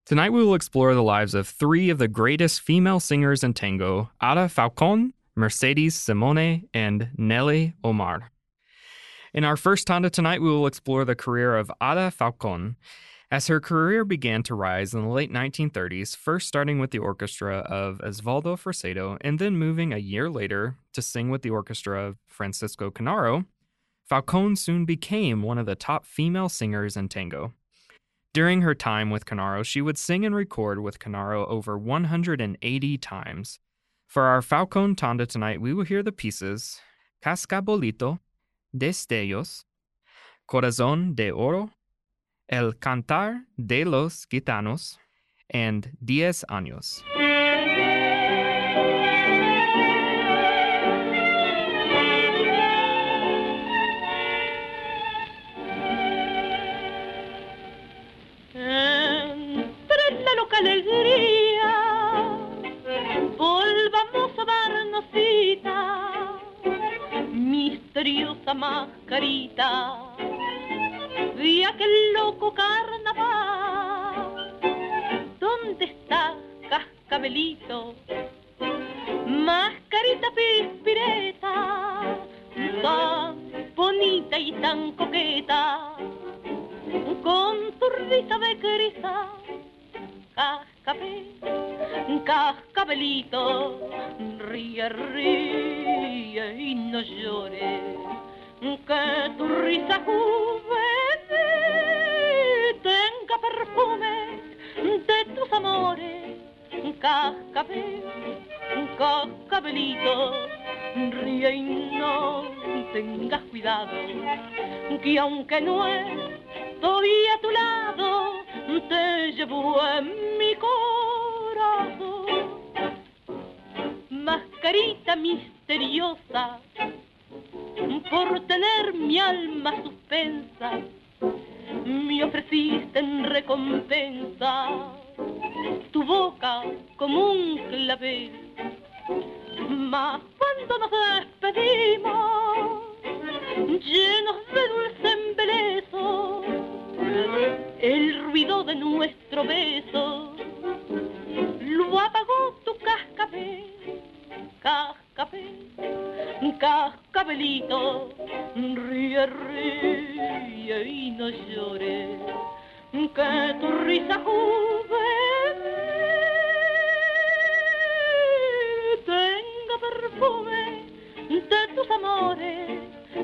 Tonight we will explore the lives of three of the greatest female singers in tango, Ada Falcón, Mercedes Simone, and Nelly Omar. In our first tanda tonight, we will explore the career of Ada Falcón, as her career began to rise in the late 1930s, first starting with the orchestra of Osvaldo Fresedo and then moving a year later to sing with the orchestra of Francisco Canaro. Falcón soon became one of the top female singers in tango. During her time with Canaro, she would sing and record with Canaro over 180 times. For our Falcón tanda tonight, we will hear the pieces Cascabolito, Destellos, Corazón de Oro, El Cantar de los Gitanos, and 10 Años. Entre la loca alegría, volvamos a darnos cita, misteriosa mascarita de aquel loco carnaval. ¿Dónde está Cascabelito? Mascarita pispireta, tan bonita y tan coqueta, con tu risa de crisa. Cascabelito, ríe, ríe y no llores, que tu risa juvenil tenga perfume de tus amores. Cascabelito, ríe y no tengas cuidado, que aunque no estoy a tu lado, te llevo en mi corazón. Mascarita misteriosa, por tener mi alma suspensa, me ofreciste en recompensa tu boca como un clavel. Mas cuando nos despedimos, llenos de dulce embeleso, el ruido de nuestro beso lo apagó tu cascabel. Cascabelito, ríe, ríe y no llores, que tu risa juvenil tenga perfume de tus amores.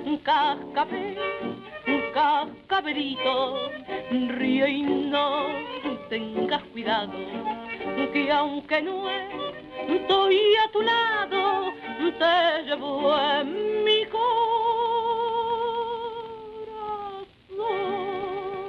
Cascabelito, ríe y no tengas cuidado, que aunque no estoy a tu lado, te llevo en mi corazón.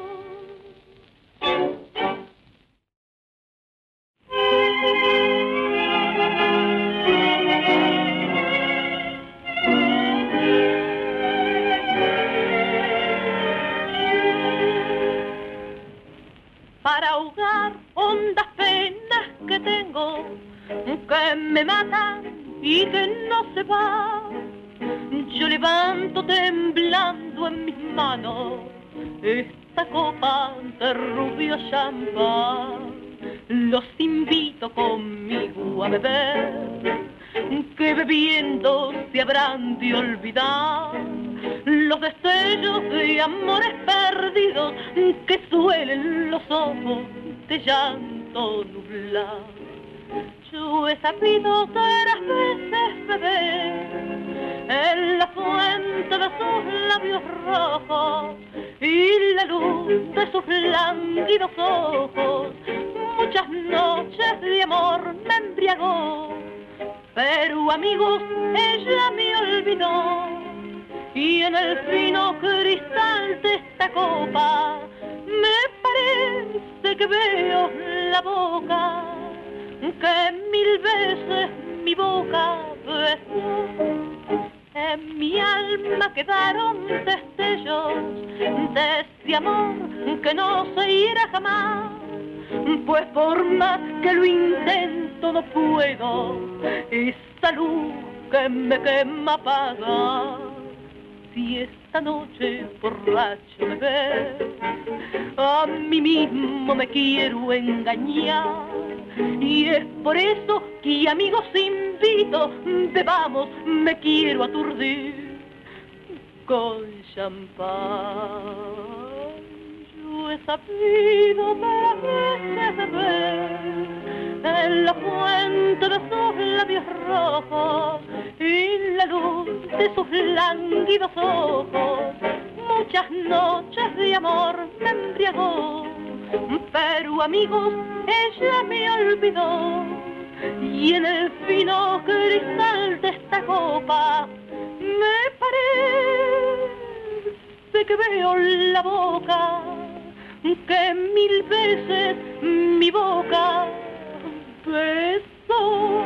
Para ahogar hondas penas que tengo, que me matan y que no se van, yo levanto temblando en mis manos esta copa de rubio champán. Los invito conmigo a beber, que bebiendo se habrán de olvidar los destellos de amores perdidos que suelen los ojos de llanto nublar. Yo he sabido 3 veces beber en la fuente de sus labios rojos y la luz de sus lánguidos ojos. Muchas noches de amor me embriagó, pero amigos, ella me olvidó. Y en el fino cristal de esta copa me parece que veo la boca que 1000 veces mi boca besó. En mi alma quedaron destellos de ese amor que no se irá jamás, pues por más que lo intento no puedo esa luz que me quema apagar. Si esta esta noche borracho de ver. A mí mismo me quiero engañar y es por eso que amigos invito, bebamos, me quiero aturdir con champán. Yo he sabido veces de ver en la fuente de sus labios rojos y la luz de sus lánguidos ojos. Muchas noches de amor me embriagó, pero amigos, ella me olvidó. Y en el fino cristal de esta copa me parece que veo la boca que 1000 veces mi boca besó.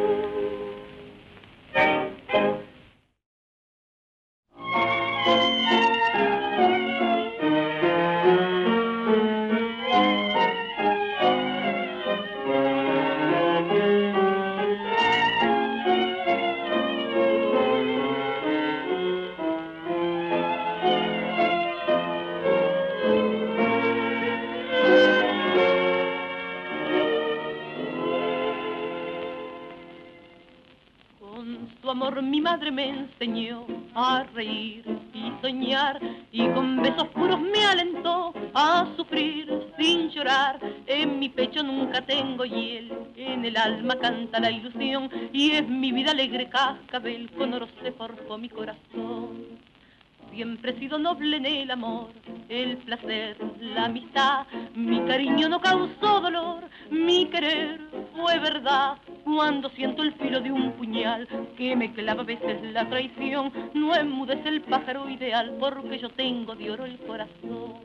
Mi madre me enseñó a reír y soñar y con besos puros me alentó a sufrir sin llorar. En mi pecho nunca tengo hiel, en el alma canta la ilusión y es mi vida alegre cascabel, con oro se forjó mi corazón. Siempre he sido noble en el amor, el placer, la amistad. Mi cariño no causó dolor, mi querer fue verdad. Cuando siento el filo de un puñal que me clava a veces la traición, no enmudece el pájaro ideal porque yo tengo de oro el corazón.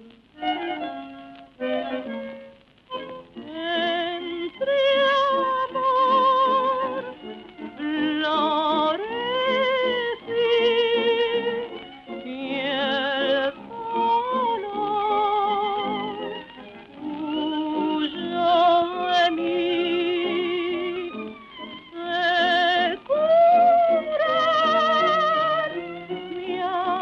Entre amor, flores y el dolor huyo de mí, se curan mi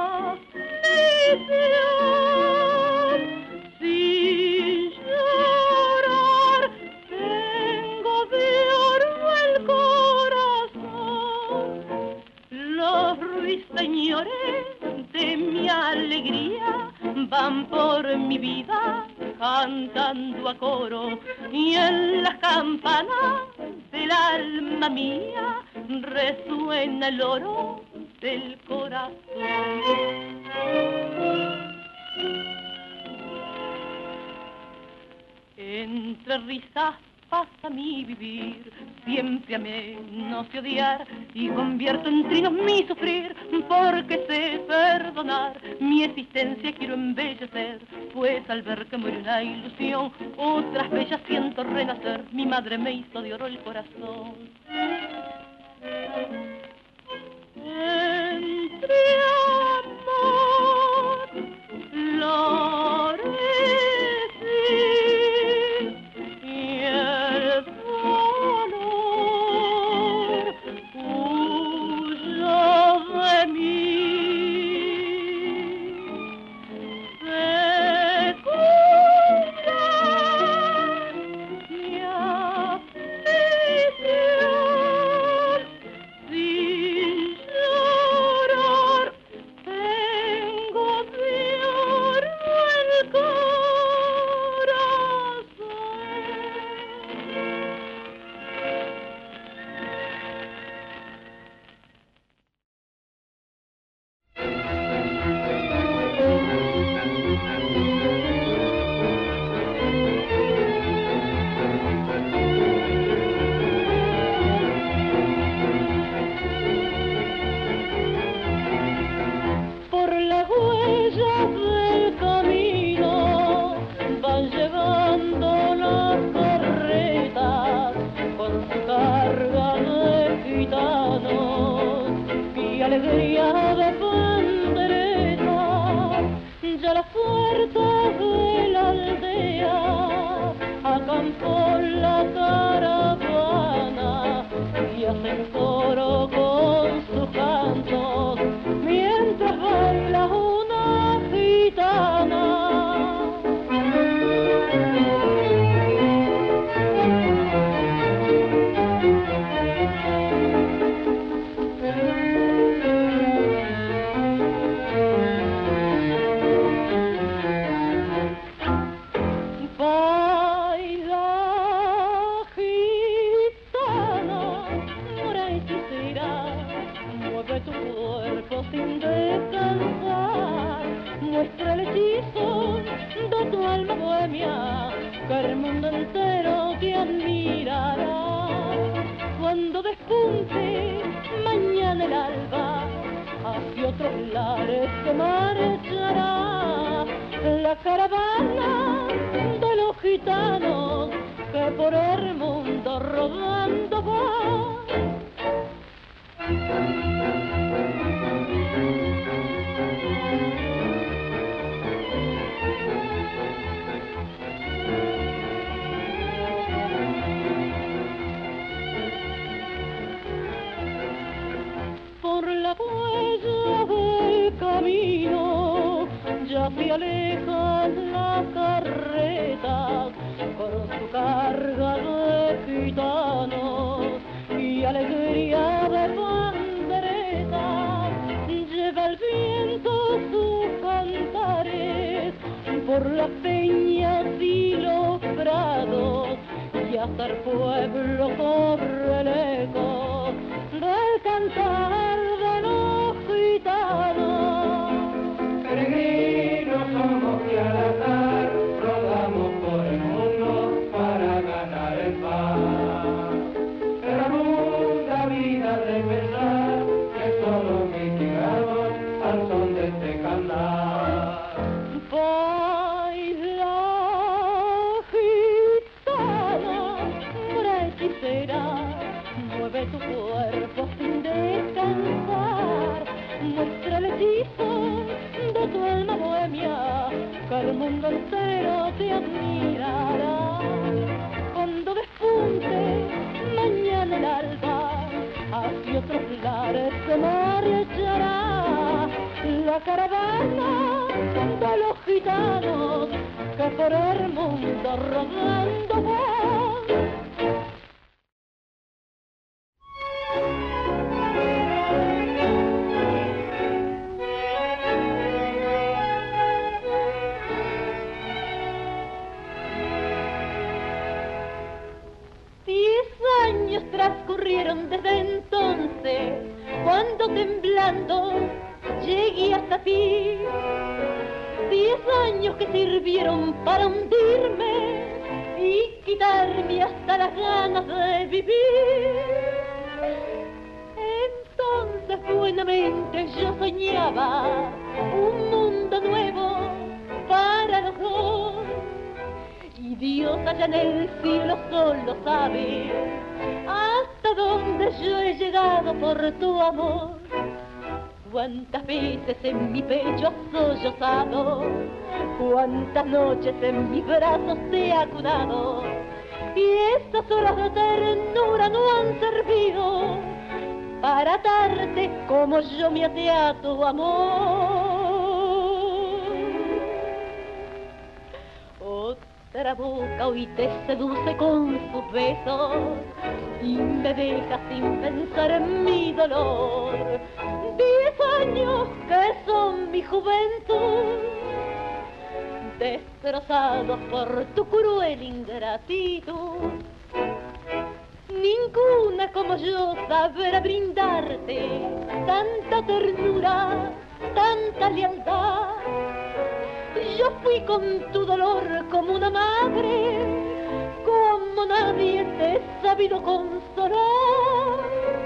aflicción sin llorar. Tengo de oro el corazón, los ruiseñores de mi alegría van por mi vida cantando a coro y en las campanas del alma mía resuena el oro del corazón. Entre risas pasa mi vivir, siempre amé, no sé odiar, y convierto en trinos mi sufrir, porque sé perdonar, mi existencia quiero embellecer, pues al ver que muere una ilusión, otras bellas siento renacer, mi madre me hizo de oro el corazón. Entre amor, flores y el dolor huyo de mí, se cura mi aflicción sin llorar. Tengo de oro el por las huellas del camino van llevando las carretas con su carga de gitanos y alegría de panderetas. Ya las puertas de la aldea acampó la caravana y hacen coro con sus cantos mientras baila mundo entero te admirará. Cuando despunte mañana el alba, hacia otros lares se marchará la caravana de los gitanos que por el mundo rodando va. Por la huella del camino ya se alejan las carretas con su carga de gitanos y alegría de panderetas. Lleva el viento sus cantares por las peñas y los prados y hasta el pueblo corre el eco del cantar de los gitanos. Peregrinos somos que al azar rodamos por el mundo para ganar el pan. En la muda vida de pensar que somos mitigados al son de este cantar. Baila, gitana, mora hechicera, mueve tu cuerpo sin descansar, muestra el hechizo de tu alma bohemia, que el mundo entero te admirará. Cuando despunte mañana el alba, hacia otros lares se marchará la caravana de los gitanos que por el mundo rodando van. Transcurrieron desde entonces, cuando temblando llegué hasta ti. 10 años que sirvieron para hundirme y quitarme hasta las ganas de vivir. Entonces buenamente yo soñaba un mundo nuevo para los dos. Y Dios allá en el cielo solo sabe hasta dónde yo he llegado por tu amor. Cuántas veces en mi pecho has sollozado, cuántas noches en mis brazos te he acunado, y esas horas de ternura no han servido para atarte como yo me até a tu amor. Otra boca hoy te seduce con sus besos y me deja sin pensar en mi dolor. 10 años que son mi juventud, destrozados por tu cruel ingratitud. Ninguna como yo sabrá brindarte tanta ternura, tanta lealtad. Yo fui con tu dolor como una madre, como nadie te he sabido consolar.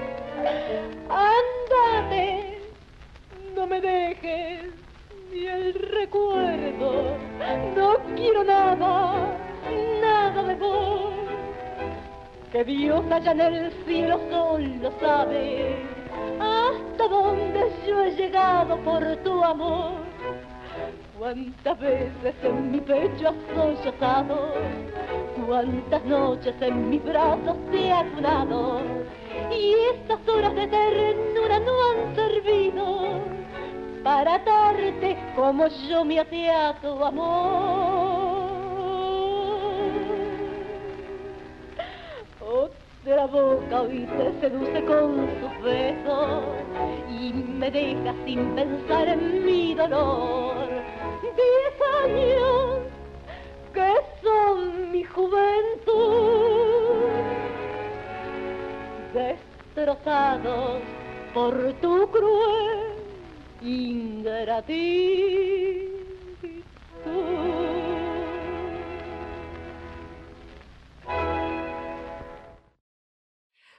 Ándate, no me dejes ni el recuerdo, no quiero nada, nada de vos. Que Dios allá en el cielo solo sabe hasta dónde yo he llegado por tu amor. Cuántas veces en mi pecho has sollozado, cuántas noches en mis brazos te he acunado, y estas horas de ternura no han servido para atarte como yo me até a tu amor. Otra boca hoy te seduce con sus besos y me deja sin pensar en mi dolor. 10 años que son mi juventud, destrozados por tu cruel ingratitud.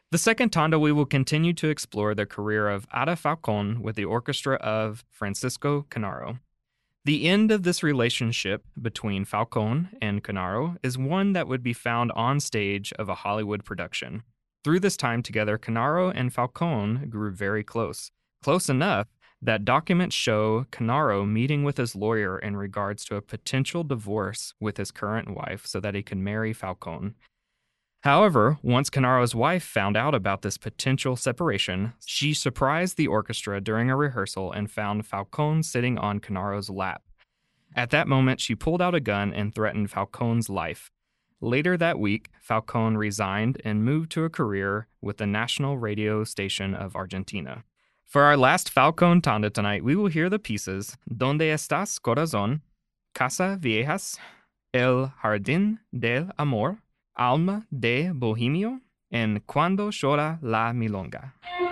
The second tanda, we will continue to explore the career of Ada Falcón with the orchestra of Francisco Canaro. The end of this relationship between Falcón and Canaro is one that would be found on stage of a Hollywood production. Through this time together, Canaro and Falcón grew very close enough that documents show Canaro meeting with his lawyer in regards to a potential divorce with his current wife so that he could marry Falcón. However, once Canaro's wife found out about this potential separation, she surprised the orchestra during a rehearsal and found Falcón sitting on Canaro's lap. At that moment, she pulled out a gun and threatened Falcón's life. Later that week, Falcón resigned and moved to a career with the national radio station of Argentina. For our last Falcón tanda tonight, we will hear the pieces Donde Estás, Corazón, Casa Viejas, El Jardín del Amor, Alma de Bohemio, and Cuando Llora la Milonga.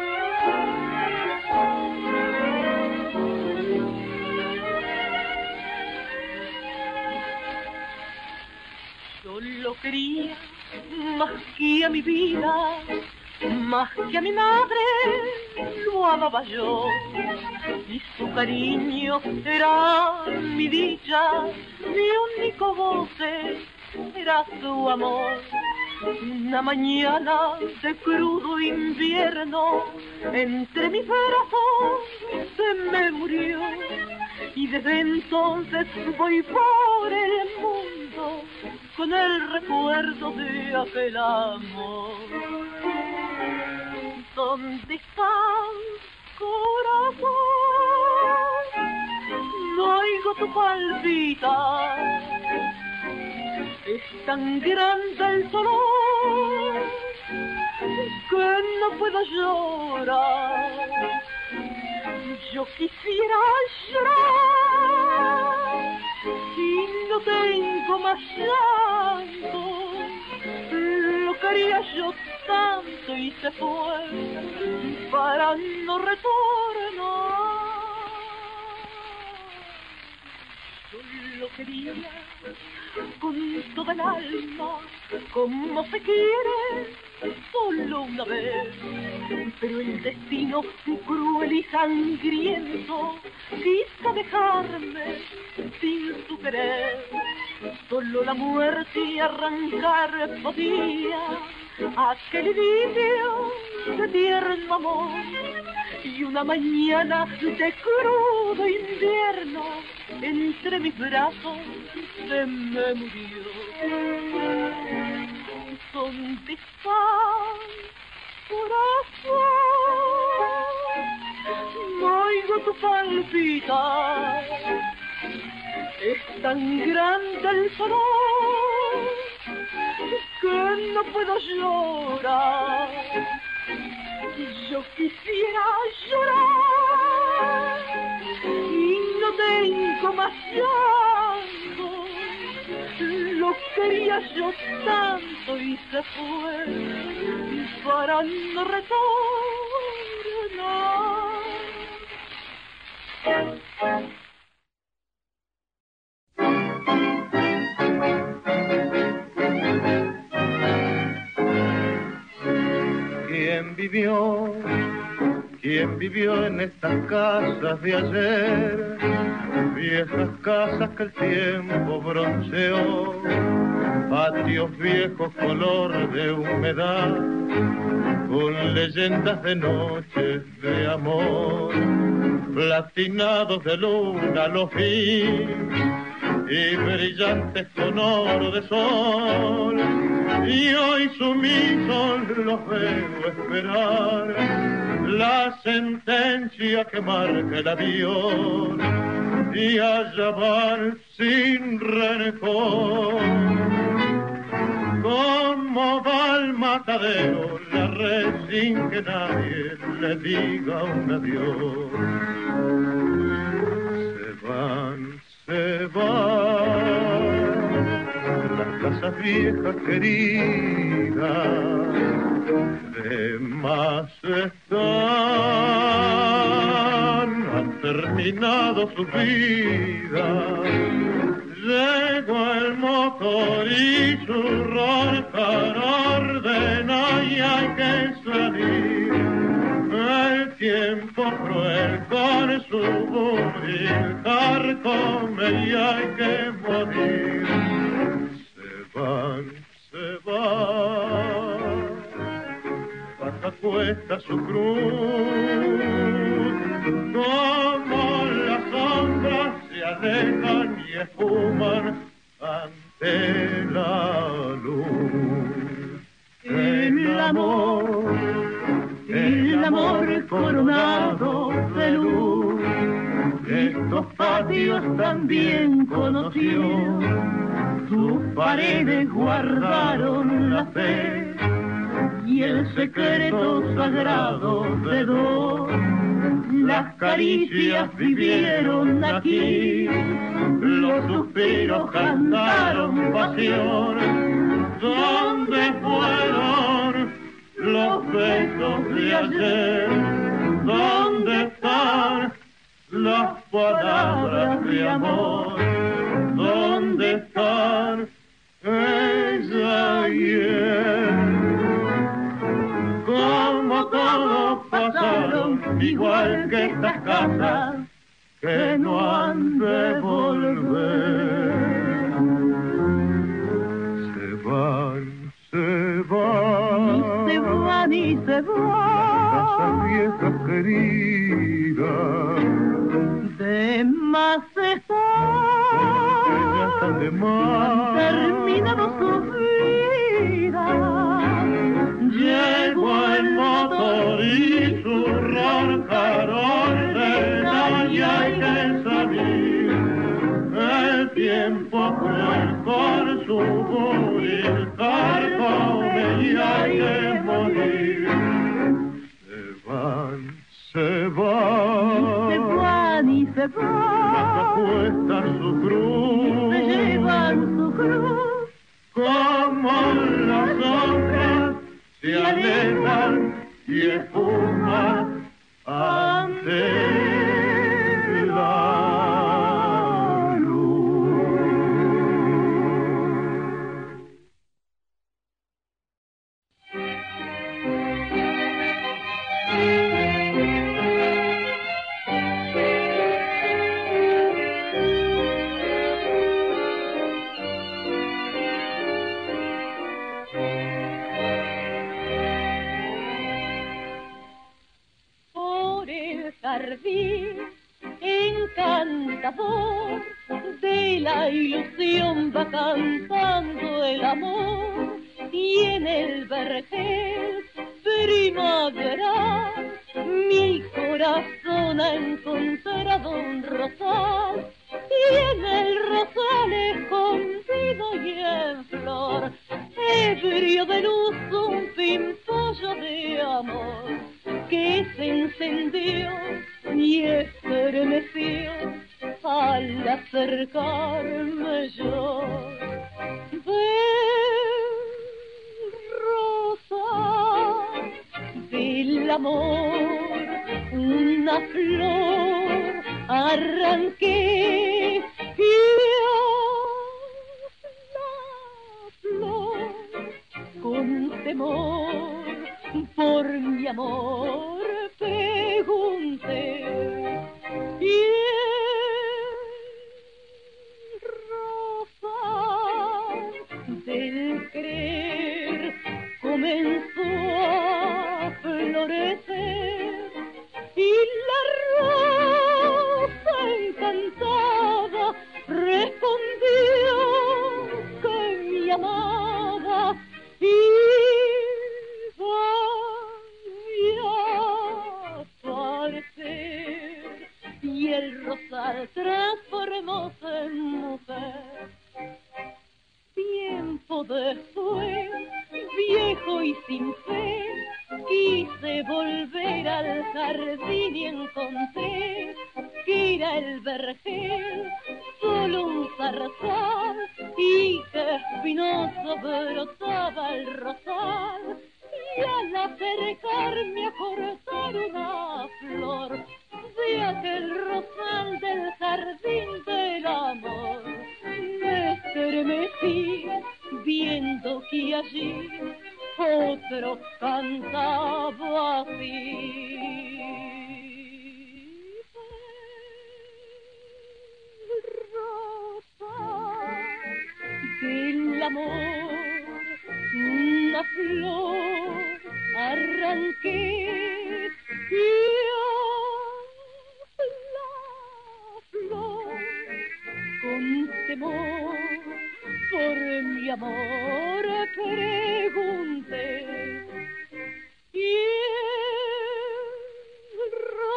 Yo lo quería más que a mi vida, más que a mi madre, lo amaba yo. Y su cariño era mi dicha, mi único goce era su amor. Una mañana de crudo invierno, entre mis brazos se me murió. Y desde entonces voy por el mundo con el recuerdo de aquel amor. ¿Dónde estás, corazón? No oigo tu palpitar. Es tan grande el dolor que no puedo llorar. Yo quisiera llorar y no tengo más llanto. Lo quería yo tanto y se fue para no retornar. Yo lo quería con toda el alma, como se quiere, solo una vez. Pero el destino, cruel y sangriento, quiso dejarme sin su querer. Solo la muerte arrancar podía aquel idilio de tierno amor. Y una mañana de crudo invierno, entre mis brazos se me murió. ¿Dónde estás, corazón? No oigo tu palpitar. Es tan grande el dolor que no puedo llorar. Yo quisiera llorar y no tengo más llanto. Lo quería yo tanto y se fue para no retornar. ¿Quién vivió en estas casas de ayer? Viejas casas que el tiempo bronceó, patios viejos color de humedad, con leyendas de noches de amor, platinados de luna los vi y brillantes con oro de sol, y hoy sumisos los veo esperar la sentencia que marca el avión, y allá van sin rencor. Como va al matadero la red sin que nadie le diga un adiós. Se van las casas viejas queridas, de más están, han terminado sus vidas. Llegó el motor y su roncar ordena y hay que cruel con su buril carcome y hay que morir. Se van, baja cuesta su cruz, como las sombras se alejan y esfuman ante la luz. El amor coronado de luz, estos patios también conoció, sus paredes guardaron la fe y el secreto sagrado de dos. Las caricias vivieron aquí, los suspiros cantaron pasión. ¿Dónde fueron los besos de ayer? ¿Dónde están las palabras de amor? ¿Dónde están ella y él? Como todos pasaron, igual que estas casas que no han de volver. Se van, se van, y se van, y se van. Las casas viejas queridas, de más están de más. han terminado su vida. Llegó el motor y su roncar ordena y hay que salir. El tiempo cruel con su buril carcome y hay que morir. Se van, se van. Se van y se van, Cuesta su cruz, se llevan su cruz, como las sombras se alejan y esfuman ante la luz. por el jardín encantador de la ilusión va cantando el amor, y en el vergel primaveral mi corazón ha encontrado un rosal, y en el rosal escondido y en flor, ebrio de luz, un pimpollo de amor que se encendió y estremeció al acercarme yo. Rosa del amor, una flor arranqué y la flor con temor por mi amor pregunté, y el rosal del querer comenzó a florecer, y la rosa encantada respondió que me amaba y y el rosal transformóse en mujer. Tiempo después, viejo y sin fe, quise volver al jardín y encontré que era el vergel solo un zarzal, y que espinoso brotaba el rosal, y al acercarme a cortar una flor de aquel rosal del jardín del amor, me estremecí viendo que allí otro cantaba así. amor, una flor arranqué y la flor con temor por mi amor pregunté y el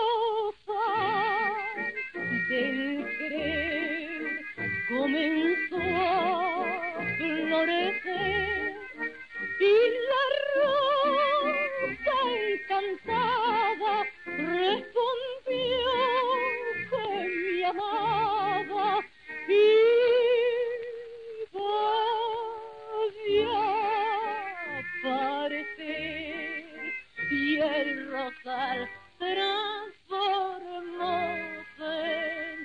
rosal del querer comenzó a florecer y la rosa encantada respondió que me amaba y va a aparecer y el rosal transformóse en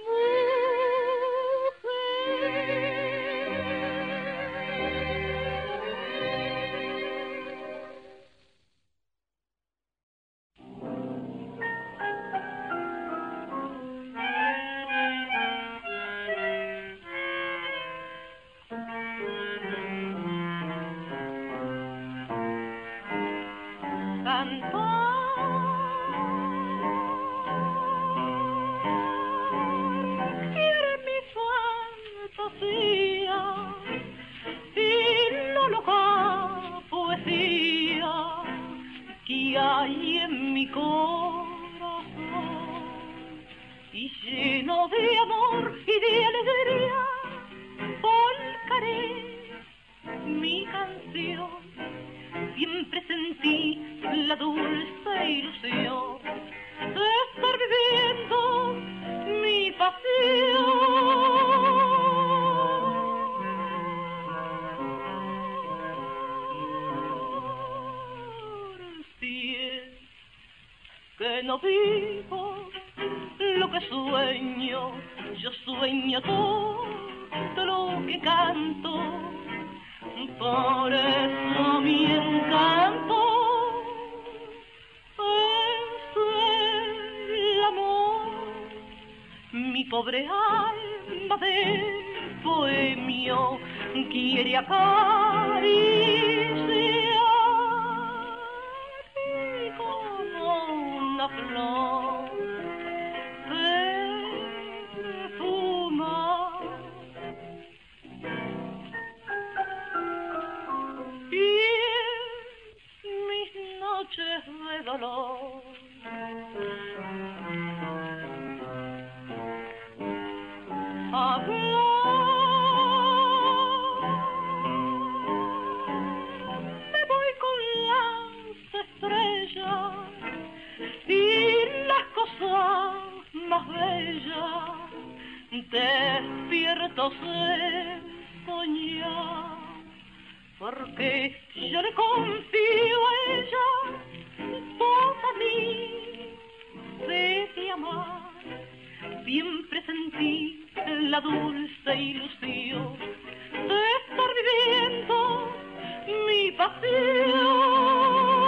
hay en mi corazón y lleno de amor y de alegría volcaré mi canción. Siempre sentí la dulce ilusión de estar viviendo mi pasión. Que no vivo lo que sueño, yo sueño todo lo que canto, por eso mi encanto es el amor, mi pobre alma de bohemio quiere acariciar. Una flor perfuma y en mis noches de dolor me voy con las estrellas y las cosas más bellas despiertos de soñar, porque yo le confío a ella toda mi sé de amar. Siempre sentí la dulce ilusión de estar viviendo mi pasión.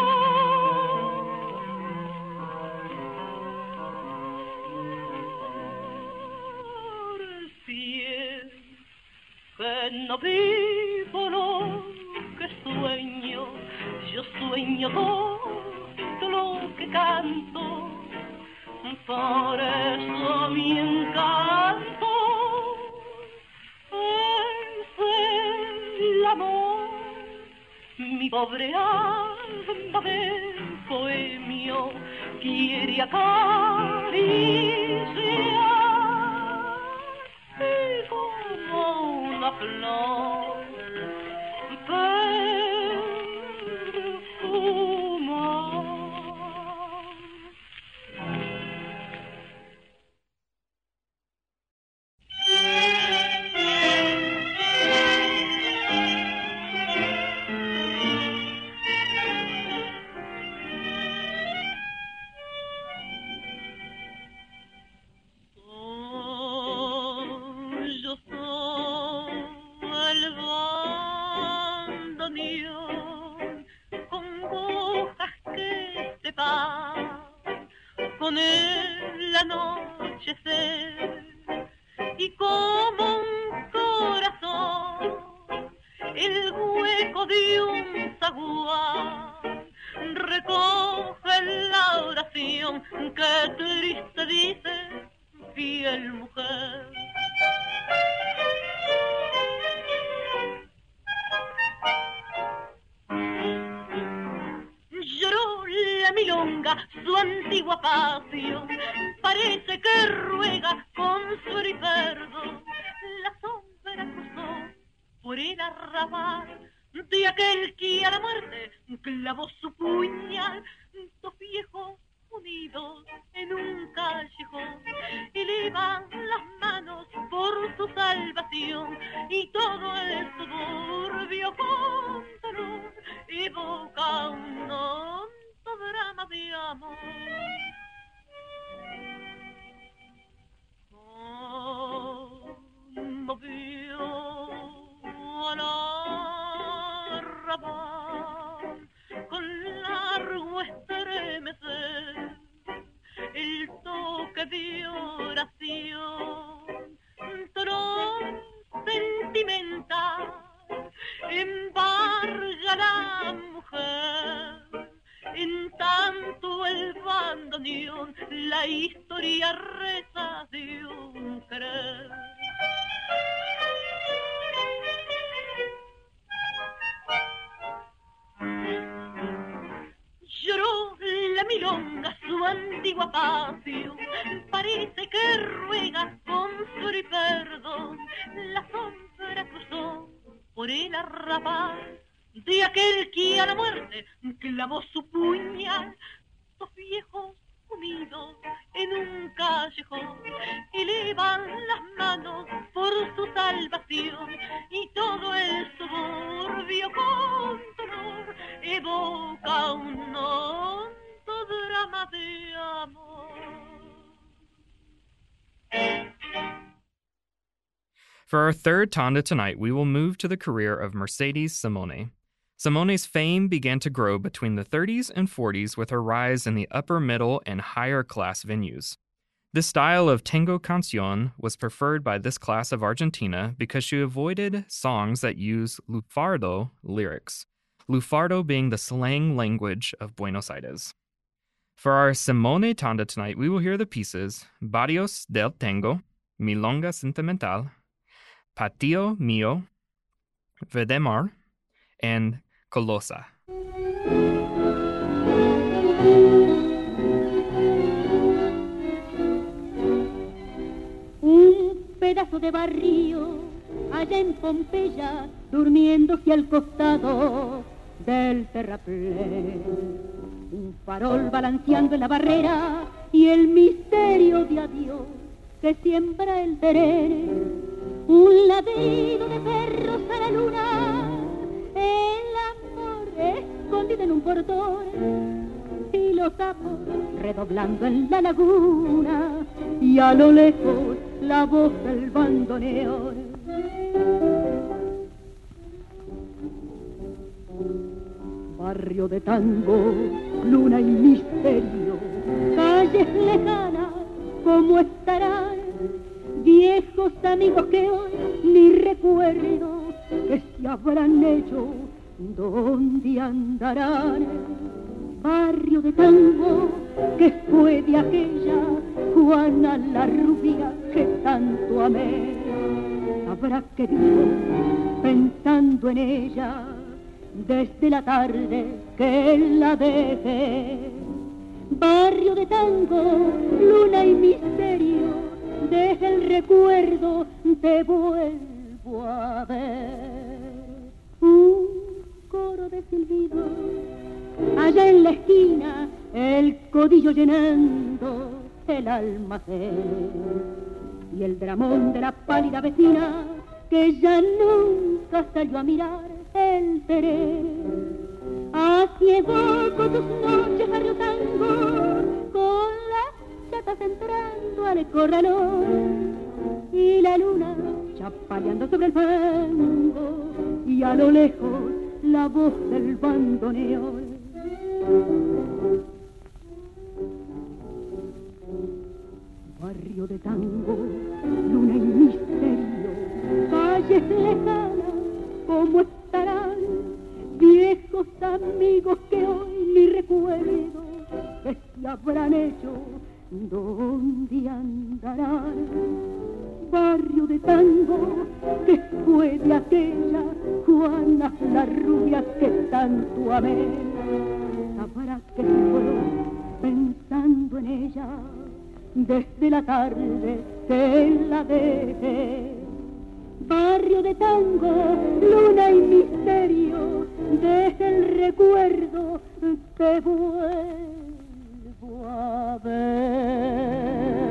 Que no vivo lo que sueño, yo sueño todo lo que canto, por eso mi encanto es el amor, mi pobre alma de bohemio quiere acariciar. Como una flor perfuma. Con el anochecer y como un corazón un zaguán recoge la oración que triste dice fiel mujer. Lloró la milonga su antigua pasión, parece que ruega con suero y perdón. La sombra cruzó por el arrabal de aquel que a la muerte clavó su puñal. Dos viejos unidos en un callejón elevan las manos por su salvación, y todo el suburbio con dolor evoca un hondo drama de amor. Movió al arrabal con largo estremecer el toque de oración, tono sentimental embarga la mujer. En tanto el bandoneón la historia reza de un querer. Lloró la milonga su antigua pasión, parece que ruega con suero y perdón. La sombra cruzó por el arrabal de aquel que a la muerte clavó su puñal. Dos viejos unidos en un callejón elevan las manos por su salvación, y todo el suburbio con dolor evoca un hondo drama de amor. For our third tanda tonight, we will move to the career of Mercedes Simone. Simone's fame began to grow between the 30s and 40s with her rise in the upper middle and higher class venues. This style of tango canción was preferred by this class of Argentina because she avoided songs that use lufardo lyrics, lufardo being the slang language of Buenos Aires. For our Simone tanda tonight, we will hear the pieces Barrios del Tango, Milonga Sentimental, Patio Mío, Verde Mar, and Colosa. Un pedazo de barrio allá en Pompeya, durmiéndose al costado del terraplén. Un farol balanceando en la barrera y el misterio de adiós que siembra el terén. Un ladrido de perros a la luna, el amor escondido en un portón, y los sapos redoblando en la laguna, y a lo lejos la voz del bandoneón. Barrio de tango, luna y misterio, calles lejanas, ¿cómo estarán? Viejos amigos que hoy ni recuerdo, que se habrán hecho, ¿dónde andarán? Barrio de tango, que fue de aquella Juana la rubia que tanto amé. Sabrá que vivo pensando en ella desde la tarde que la dejé. Barrio de tango, luna y misterio, deja el recuerdo, te vuelvo a ver. Un coro de silbido, allá en la esquina, el codillo llenando el almacén. Y el dramón de la pálida vecina, que ya nunca salió a mirar el terén. Así llegó con tus noches barrio tango, con las chatas entrando al corralón, y la luna chapaleando sobre el fango, y a lo lejos la voz del bandoneón. Barrio de tango, luna y misterio, calles lejanas, ¿cómo estarán? amigos que hoy ni recuerdo, ¿qué se habrán hecho? ¿Dónde andarán? Barrio de tango, que fue de aquella Juana la rubia que tanto amé. Sabrá que sufro pensando en ella desde la tarde que la dejé. Barrio de tango, luna y misterio, desde el recuerdo te vuelvo a ver.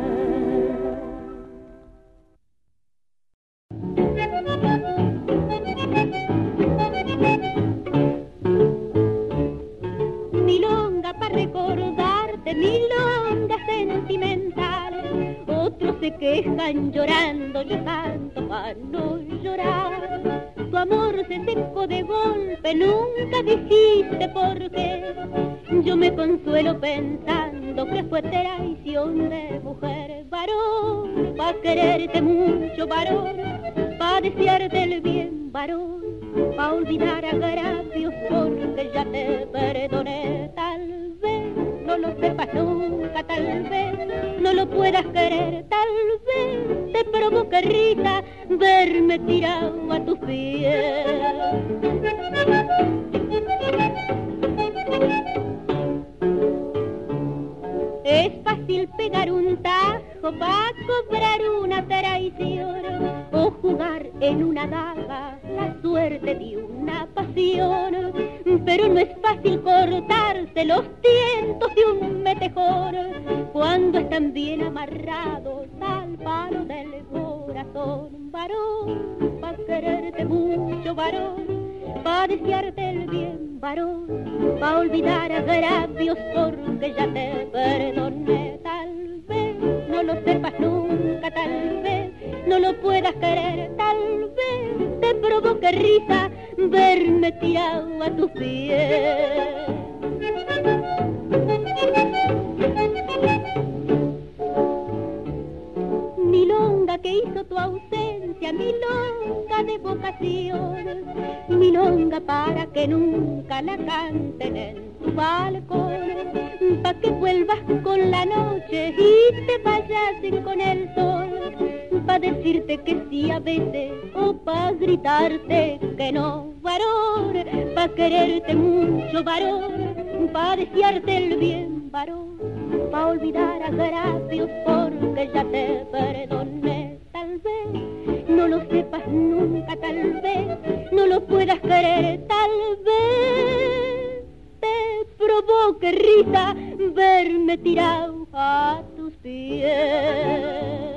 Milonga para recordarte, milonga sentimental. Otros se quejan llorando, yo canto para no llorar. Tu amor se secó de golpe, nunca dijiste por qué. Yo me consuelo pensando que fue traición de mujer. Varón, pa' quererte mucho, varón, pa' desearte el bien, varón, pa' olvidar agravios porque ya te perdoné. Tal vez no lo sepas nunca, tal vez no lo puedas querer, tal vez te provoque risa verme tirado a tus pies. Es fácil pegar un tajo pa' cobrar una traición o jugar en una daga la suerte de una pasión, pero no es fácil cortarse los tientos de un metejón cuando están bien amarrados al palo del corazón. Varón, pa' quererte mucho, varón, pa' desearte el bien, varón, pa' olvidar agravios porque ya te perdoné. Tal vez no lo sepas nunca, tal vez no lo puedas querer, tal vez te provoque risa verme tirado a tus pies. Milonga que hizo tu ausencia, milonga de vocación, milonga para que nunca la canten en tu balcón, pa' que vuelvas con la noche y te vayas con el sol, pa' decirte que sí a veces o pa' gritarte que no. Varón, pa' quererte mucho, varón, pa' desearte el bien, varón, pa' olvidar agravios porque ya te perdoné. Tal vez no lo sepas nunca, tal vez no lo puedas querer, tal vez te provoque risa verme tirado a tus pies.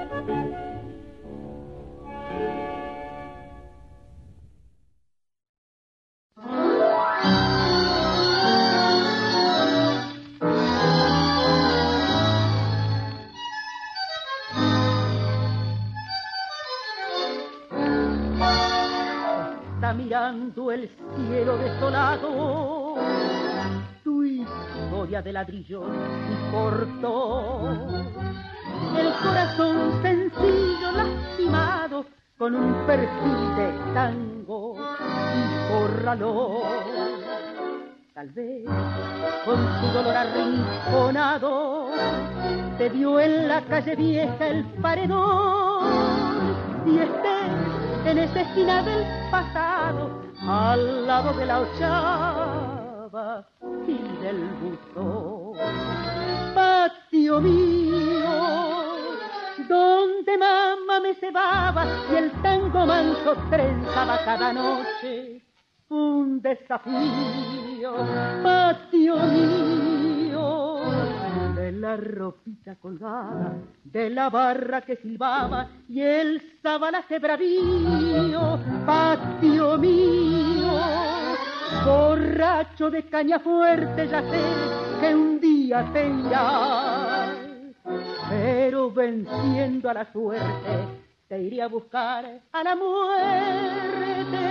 Está mirando el cielo desolado, tu historia de ladrillo y portón, el corazón sencillo lastimado con un perfil de tango y córralo. Tal vez con su dolor arrinconado te dio en la calle vieja el paredón y en esa esquina del pasado, al lado de la ochava y del buzón. Patio mío, donde mamá me cebaba y el tango manso trenzaba cada noche un desafío. Patio mío, de la ropita colgada, de la barra que silbaba y el sabanaje bravío. Patio mío, borracho de caña fuerte, ya sé que un día te irás, pero venciendo a la suerte te iré a buscar a la muerte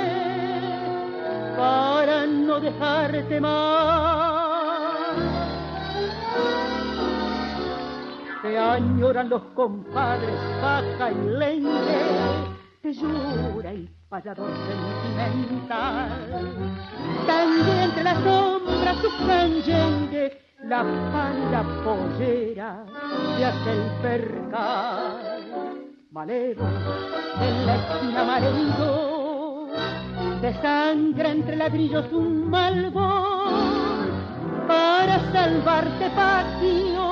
para no dejarte más. Te añoran los compadres, Paja y Lengue, te llora el payador sentimental. También bullengue, la falda pollera de aquel percal. Malevo en la esquina malherido, desangra entre ladrillos un malvón para salvarte, patio,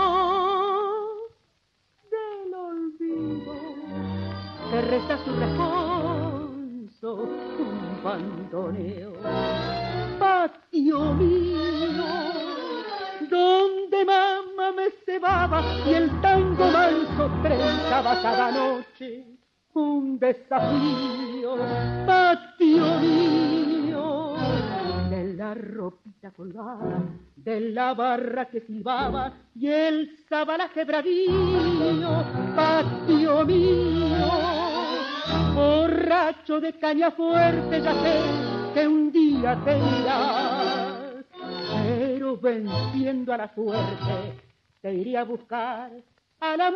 del olvido. Te resta su responso, un bandoneo. Patio mío, donde mamá me cebaba y el tango manso trenzaba cada noche un desafío. Patio mío, de la ropita colgada, de la barra que silbaba y el sabalaje bravío. Patio mío, borracho de caña fuerte, ya sé que un día te irás, pero venciendo a la suerte te iré a buscar a la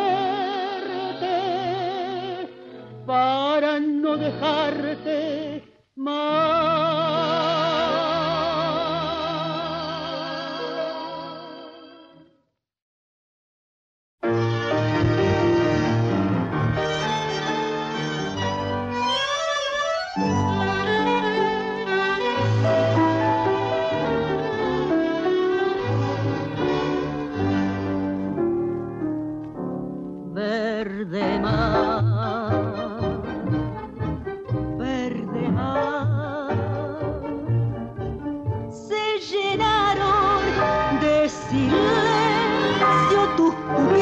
muerte para no dejarte más. Verde mar, se llenaron de silencio tus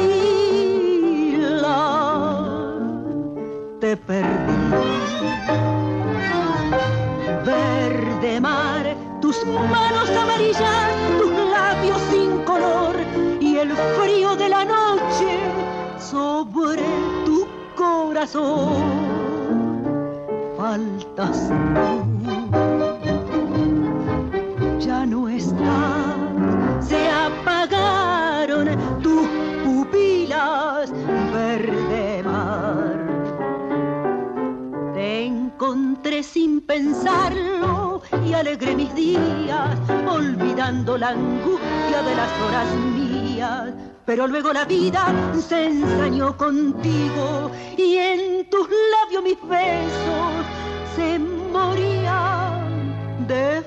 pupilas, te perdí. Verde mar, tus manos amarillas, tus labios sin color y el frío de la noche sobre tu corazón. Faltas tú, ya no estás, se apagaron tus pupilas, verde mar. Te encontré sin pensarlo y alegré mis días, olvidando la angustia de las horas mías. Pero luego la vida se ensañó contigo y en tus labios mis besos se morían de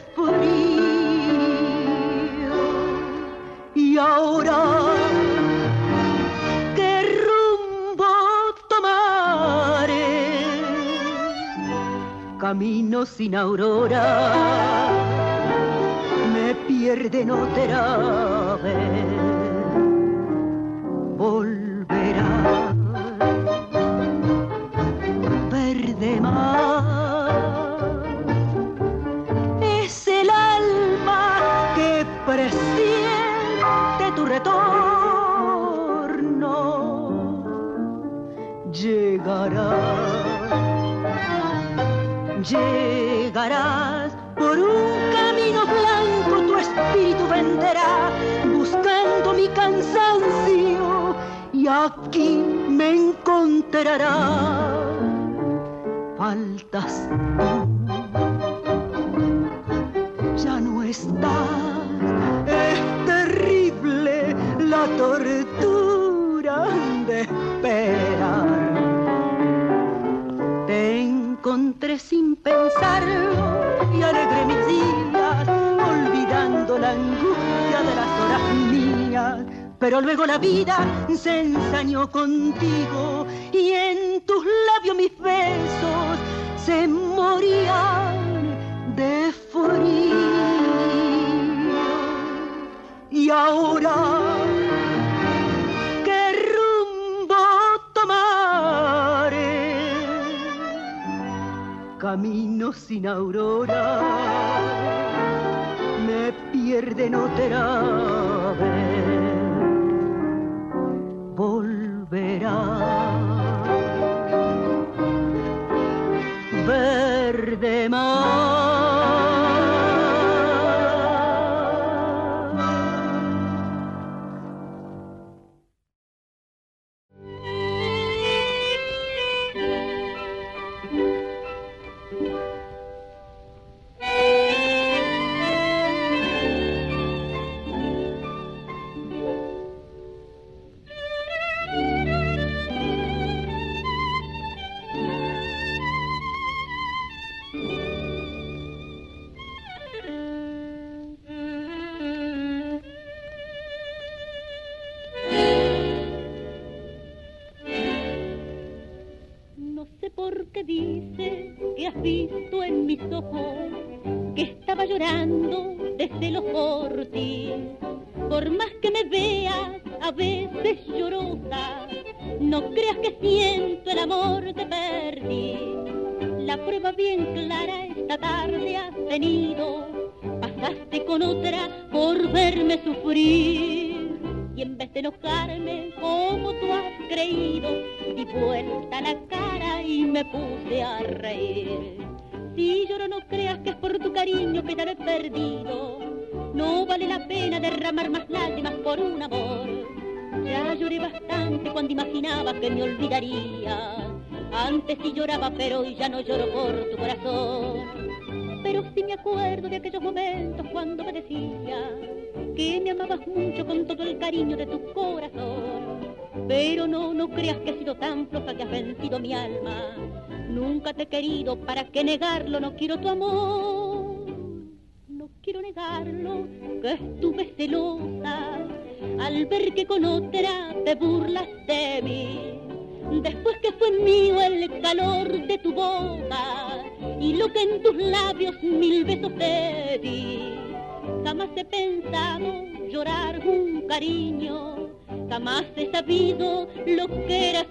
frío. Y ahora, ¿qué rumbo tomaré? Camino sin aurora, me pierde otra vez. Volverá, verde mar, es el alma que presiente tu retorno. Llegarás por un camino blanco, tu espíritu venderá buscando mi cansancio y aquí me encontrará. Faltas tú, ya no estás, es terrible la tortura de esperar. Te encontré sin pensarlo y alegré mis días, olvidando la angustia de las horas mías. Pero luego la vida se ensañó contigo y en tus labios mis besos se morían de frío. Y ahora, ¿qué rumbo tomaré? Camino sin aurora, me pierden otra vez. Volverá, verde mar. hubieras visto en mis ojos que estaba llorando de celos por ti. Por más que me veas a veces llorosa, no creas que siento el amor que perdí. La prueba bien clara esta tarde has tenido, pasaste con otra por verme sufrir. Y en vez de enojarme como tú has creído, di vuelta la cara y me puse a reír. Si lloro no creas que es por tu cariño que te lo he perdido, no vale la pena derramar más lágrimas por un amor. Ya lloré bastante cuando imaginaba que me olvidarías. Antes sí lloraba, pero hoy ya no lloro por tu corazón. Pero sí me acuerdo de aquellos momentos cuando me decías que me amabas mucho con todo el cariño de tu corazón. Pero no creas que he sido tan floja que has vencido mi alma. Nunca te he querido, ¿para qué negarlo? No quiero tu amor, no quiero negarlo, que estuve celosa al ver que con otra te burlas de mí. Después que fue mío el calor de tu boca y lo que en tus labios 1000 besos te di. Jamás he pensado llorar un cariño, jamás he sabido lo que era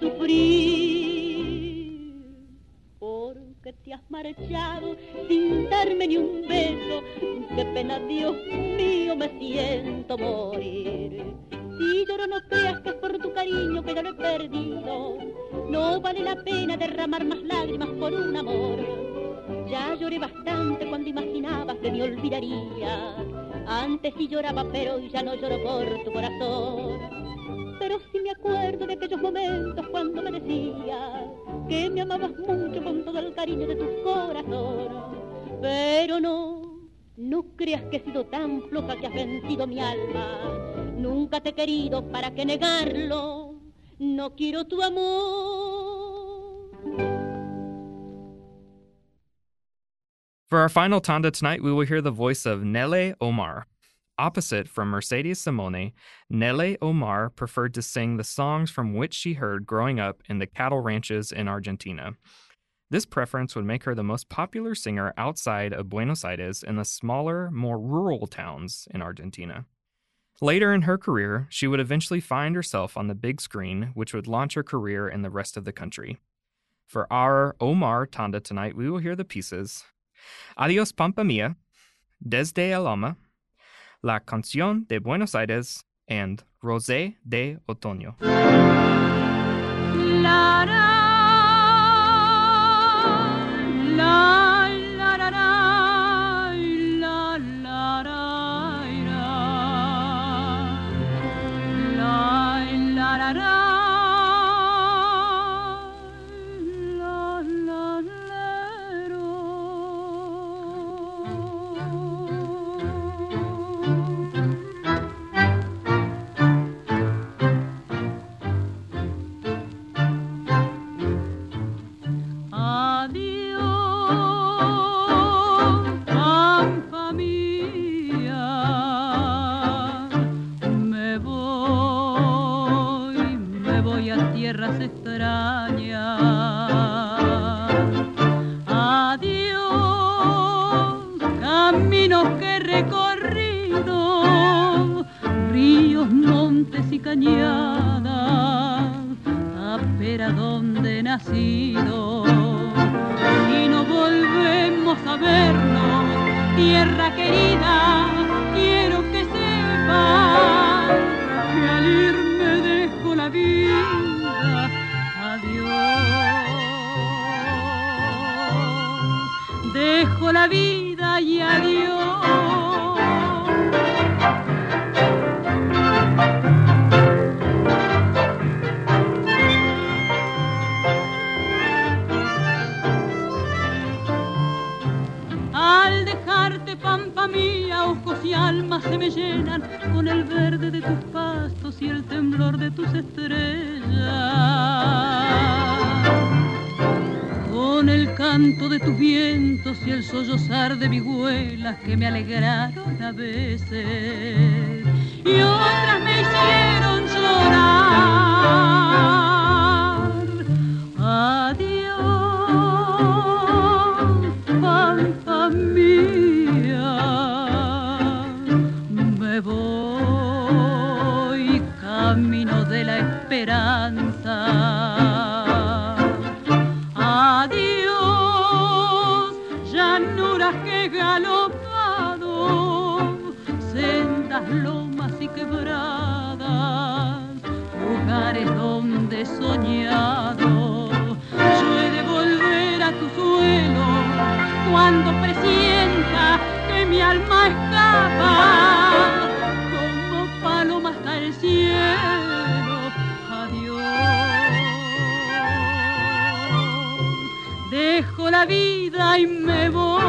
sufrir. Porque te has marchado sin darme ni un beso, qué pena, Dios mío, me siento morir. Si lloro no creas que es por tu cariño que ya lo he perdido, no vale la pena derramar más lágrimas por un amor. Ya lloré bastante cuando imaginabas que me olvidarías. Antes sí lloraba, pero hoy ya no lloro por tu corazón. Pero sí me acuerdo de aquellos momentos cuando me decías que me amabas mucho con todo el cariño de tu corazón. Pero no creas que he sido tan floja que has vencido mi alma. Nunca te he querido, ¿para qué negarlo? No quiero tu amor. For our final tanda tonight, we will hear the voice of Nele Omar. Opposite from Mercedes Simone, Nele Omar preferred to sing the songs from which she heard growing up in the cattle ranches in Argentina. This preference would make her the most popular singer outside of Buenos Aires in the smaller, more rural towns in Argentina. Later in her career, she would eventually find herself on the big screen, which would launch her career in the rest of the country. For our Omar Tanda tonight, we will hear the pieces Adiós Pampa Mía, Desde el Alma, La Canción de Buenos Aires, and Rosé de Otoño. La, la, la, la, la, la, la, la, la, tierras extrañas. Adiós, caminos que he recorrido, ríos, montes y cañadas, apera donde he nacido. Y no volvemos a vernos, tierra querida, quiero que sepas que al irme dejo la vida. Adiós, dejo la vida y adiós. Al dejarte, pampa mía, ojos y almas se me llenan con el verde de tus pastos y el temblor de tus estrellas, con el canto de tus vientos y el sollozar de vihuelas que me alegraron a veces y otras me hicieron llorar. Adiós, las lomas y quebradas, lugares donde he soñado. Yo he de volver a tu suelo cuando presienta que mi alma escapa como paloma hasta el cielo. Adiós. Dejo la vida y me voy.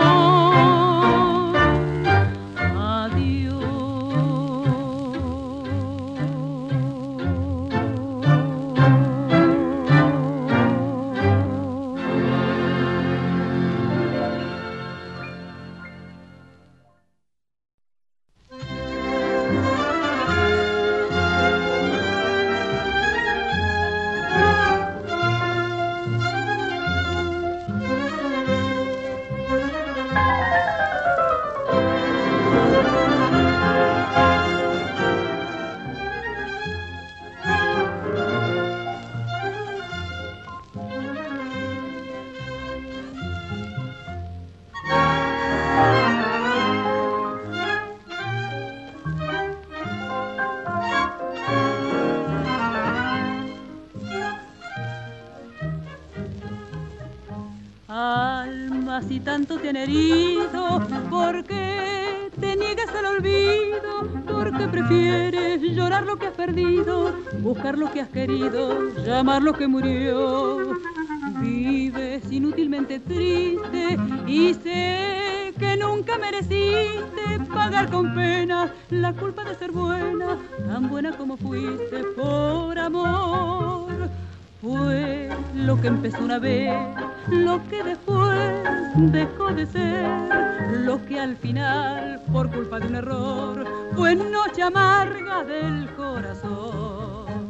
Si tanto te han herido, ¿por qué te niegas al olvido? ¿Por qué prefieres llorar lo que has perdido, buscar lo que has querido, llamar lo que murió? Vives inútilmente triste y sé que nunca mereciste pagar con pena la culpa de ser buena, tan buena como fuiste por amor. Fue lo que empezó una vez, lo que después dejó de ser, lo que al final, por culpa de un error, fue noche amarga del corazón.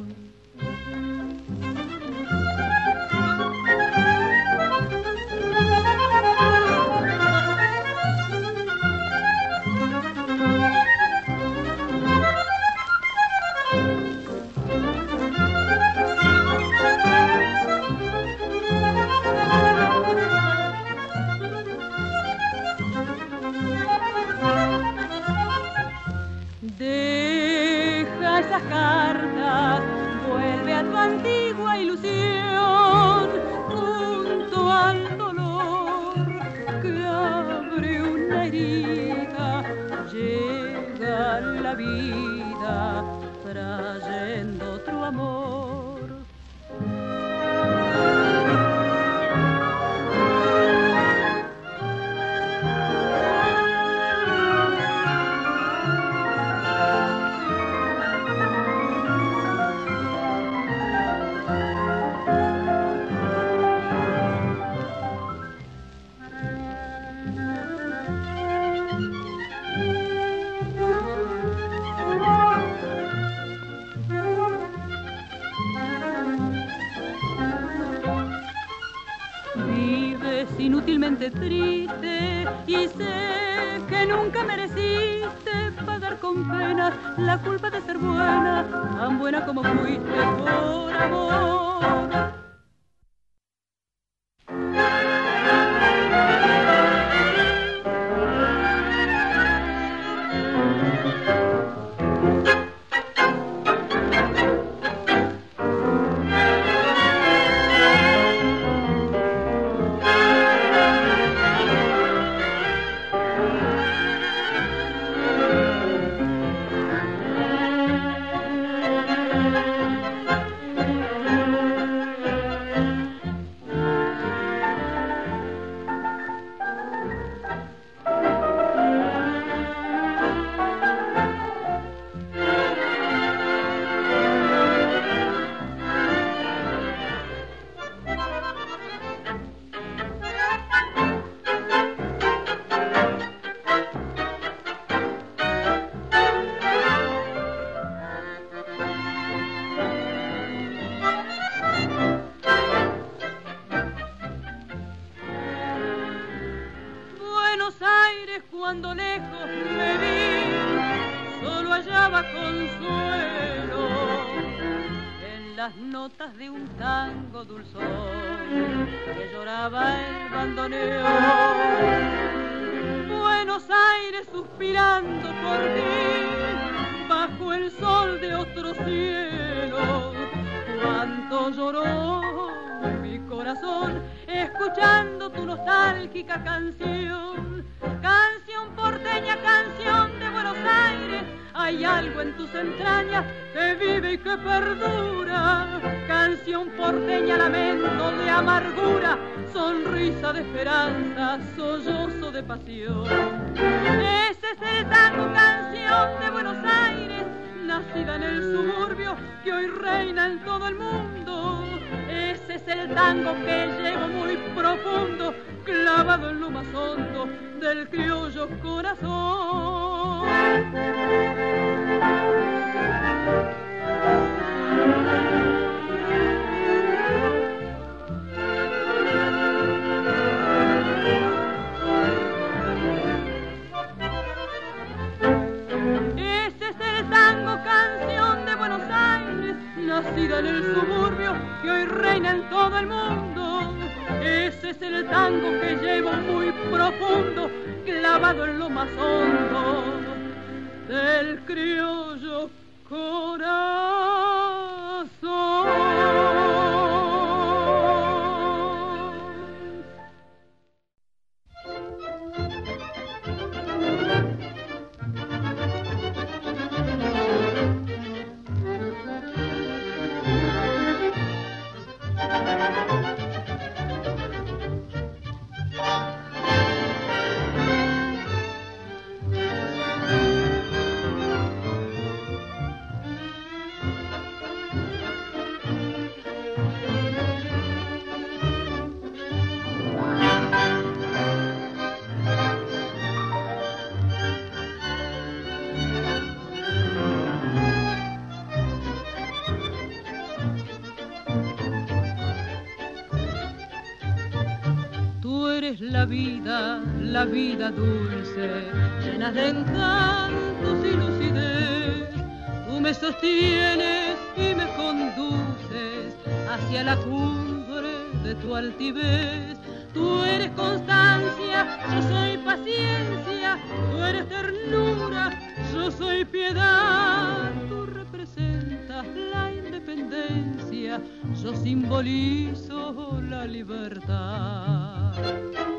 Deja esas cartas, vuelve a tu antigua ilusión, junto al dolor que abre una herida, llega la vida trayendo otro amor. Inútilmente triste y sé que nunca mereciste pagar con penas la culpa de ser buena, tan buena como fuiste por amor. Cuando lejos me vi, solo hallaba consuelo en las notas de un tango dulzón que lloraba el bandoneón. Buenos Aires suspirando por ti, bajo el sol de otro cielo. Cuánto lloró mi corazón escuchando tu nostálgica canción. Canción porteña, canción de Buenos Aires, hay algo en tus entrañas que vive y que perdura. Canción porteña, lamento de amargura, sonrisa de esperanza, sollozo de pasión. Ese es el tango, canción de Buenos Aires, nacida en el suburbio que hoy reina en todo el mundo. Ese es el tango que llevo muy profundo, clavado en lo más hondo del criollo corazón. Ese es el tango, canción de Buenos Aires, nacida en el suburbio que hoy reina en todo el mundo. Ese es el tango que llevo muy profundo, clavado en lo más hondo del criollo corazón. La vida dulce, llena de encantos y lucidez. Tú me sostienes y me conduces hacia la cumbre de tu altivez. Tú eres constancia, yo soy paciencia. Tú eres ternura, yo soy piedad. Tú representas la independencia, yo simbolizo la libertad.